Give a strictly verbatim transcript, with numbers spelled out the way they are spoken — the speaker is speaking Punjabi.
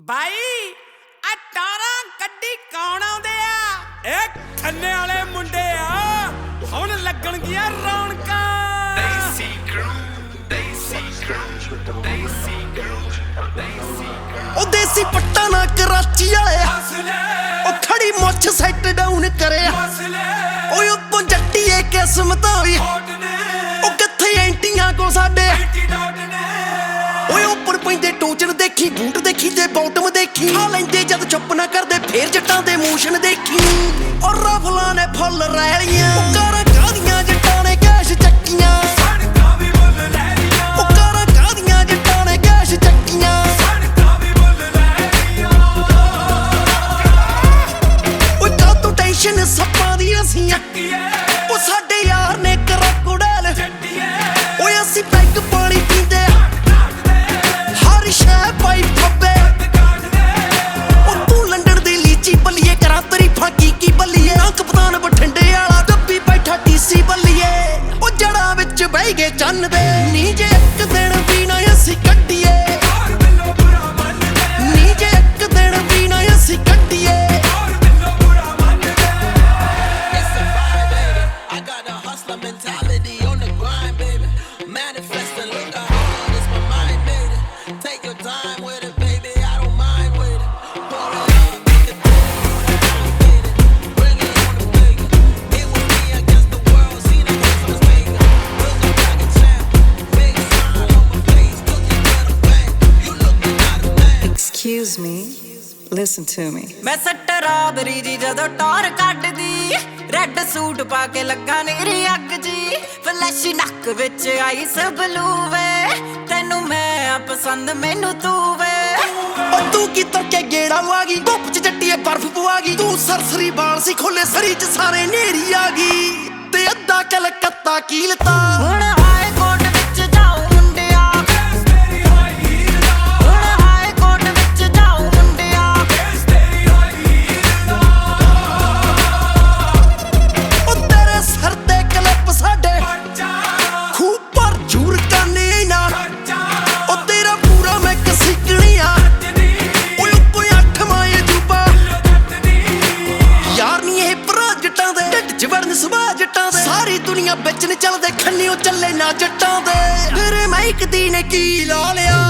ਬਾਈ ਆ ਟਾਰਾਂ ਕੱਢੀ ਕੌਣ ਆਉਂਦੇ ਆ? ਇਹ ਖੰਨੇ ਵਾਲੇ ਮੁੰਡੇ ਆ, ਹੁਣ ਲੱਗਣਗੀਆਂ ਰੌਣਕਾਂ। Daisy crew, Daisy crew, Daisy crew, Daisy crew। ਉਹ ਦੇਸੀ ਪੱਟਾ ਨਾ ਕਰਾਚੀ ਵਾਲੇ ਉਹ ਖੜੀ ਮੁੱਛ ਸੈੱਟ ਡਾਊਨ ਕਰਿਆ ਓਏ ਉੱਤੋਂ ਜੱਟੀਏ ਕਿਸਮਤਾਂ ਵੀ ਉਹ ਕਿੱਥੇ ਐਂਟੀਆਂ ਕੋ ਸਾਡੇ ਓਏ ਉੱਪਰ ਪੈਂਦੇ ਟੋਚਨ ਦੇਖੀ ਬੂਟ ਦੇਖੀ ਤੇ ਬੌਟਮ ਦੇਖੀ ਖਾ ਲੈਂਦੇ ਜਦ ਚੁੱਪ ਨਾ ਕਰਦੇ ਫੇਰ ਜੱਟਾਂ ਦੇ ਮੋਸ਼ਨ ਦੇਖੀ ਔਰ ਰਫਲਾਂ ਨੇ ਫੁੱਲ ਰੈਲੀਆਂ ਉਹ ਕਾਰਾਂ ਕਾਦੀਆਂ ਜੱਟਾਂ ਨੇ ਕੈਸ਼ ਚੱਕੀਆਂ ਸੜਕਾਂ ਵੀ ਮੁੱਲ ਲੈ ਲੀਆਂ ਉਹ ਕਾਰਾਂ ਕਾਦੀਆਂ ਜੱਟਾਂ ਨੇ ਕੈਸ਼ ਚੱਕੀਆਂ ਸੜਕਾਂ ਵੀ ਮੁੱਲ ਲੈ ਲੀਆਂ ਓਏ ਕਾਹਤੋਂ ਟੈਨਸ਼ਨ ਸੱਪਾਂ ਦੀ ਅਸੀਂ ਉਹ ਸਾਡੇ ਯਾਰ ਨੇ ਕਰੋਕੋਡਾਈਲ ਓਏ ਅਸੀਂ ਪੈਗ ਪਾਣੀ ਪੀਂਦੇ ਹਰ ਸ਼ੈ ਪਾਈ ਫੱਬੇ ਉਹ ਤੂੰ ਲੰਡਨ ਦੀ ਲੀਚੀ ਬੱਲੀਏ ਕਰਾਂ ਤਰੀਫਾਂ ਕੀ ਕੀ ਬੱਲੀਏ ਨਾ ਕਪਤਾਨ ਬਠਿੰਡੇ ਵਾਲਾ ਡੱਬੀ ਬੈਠਾ ਟੀਸੀ ਬੱਲੀਏ ਉਹ ਜੜਾਂ ਵਿੱਚ ਬਹਿ ਗਏ ਚੰਨ ਦੇ ਨੀ ਜੇ ਇੱਕ ਦਿਨ ਵੀ ਨਾ ਅਸੀਂ ਕੱਢੀਏ ਨੀ ਜੇ ਇੱਕ ਦਿਨ ਵੀ ਨਾ ਅਸੀਂ ਕੱਢੀਏ mentality on the grind, baby. Manifesting, look how hard it's my mind, baby. Take your time with it, baby. I don't mind with it. Pour it up, make it through. Get it, bring it on the plate. It was me against the world. See the rest of us making. Look up like a champ. Big smile on my face. Took you to the bank. You looking at a man. Excuse me, listen to me. ਮੈਂ ਸੱਟਰਾ ਬਰੀ ਜੀ ਜਦੋਂ ਟੌਰ ਕੱਢਦੀ ਰੈੱਡ ਸੂਟ ਪਾ ਕੇ ਲੱਗਾ ਨੀਰੀ ਅੱਗ ਜੀ ਫਲੈਸ਼ੀ ਨੱਕ ਵਿੱਚ ਆਈਸ ਬਲੂ ਵੇ ਤੈਨੂੰ ਮੈਂ ਆ ਪਸੰਦ ਮੈਨੂੰ ਤੂੰ ਵੇ ਉਹ ਤੂੰ ਕੀ ਤੁਰ ਕੇ ਗੇੜਾ ਆ ਗਈ ਧੁੱਪ ਚ ਜੱਟੀਏ ਬਰਫ਼ ਪਵਾ ਗਈ ਤੂੰ ਸਰਸਰੀ ਬਾਲ ਸੀ ਖੋਲੇ ਸਰੀ ਚ ਸਾਰੇ ਨੇਰੀ ਆ ਗਈ ਤੇ ਅੱਧਾ ਕਲਕੱਤਾ ਕੀਲਤਾ ਹੁਣ ਹਾਈ ਕੋਰਟ ਵਿੱਚ ਜਾਓ ਮੁੰਡਿਆ ਹੁਣ ਹਾਈ ਕੋਰਟ ਵਿੱਚ ਜਾਓ ਮੁੰਡਿਆ ਉਹ ਤੇਰੇ ਸਰ ਤੇ ਕਲਿੱਪ ਸਾਡੇ ਖੂਬ ਪਰ ਜੂਰ ਕਰਨੇ ਨਾ ਉਹ ਤੇਰਾ ਪੂਰਾ ਮੈਂ ਕਸਿਕਣੀ ਆ ਓਏ ਕੋਈ ਅੱਠ ਮਾਏ ਜੂਬਾ ਯਾਰ ਨੀ ਇਹ ਭਰਾ ਜੱਟਾਂ ਦੇ ਢਿੱਡ ਚ ਵੜਨ ਸੁਭਾ ਜੱਟਾਂ ਦੇ ਸਾਰੀ ਦੁਨੀਆ ਵਿੱਚ ਨੀ ਚੱਲਦੇ ਖੰਨੀ ਉਹ ਚੱਲੇ ਨਾ ਜੱਟਾਂ ਦੇ ਤੇਰੇ ਮਾਈਕ ਦੀ ਨੇ ਕੀ ਲਾ ਲਿਆ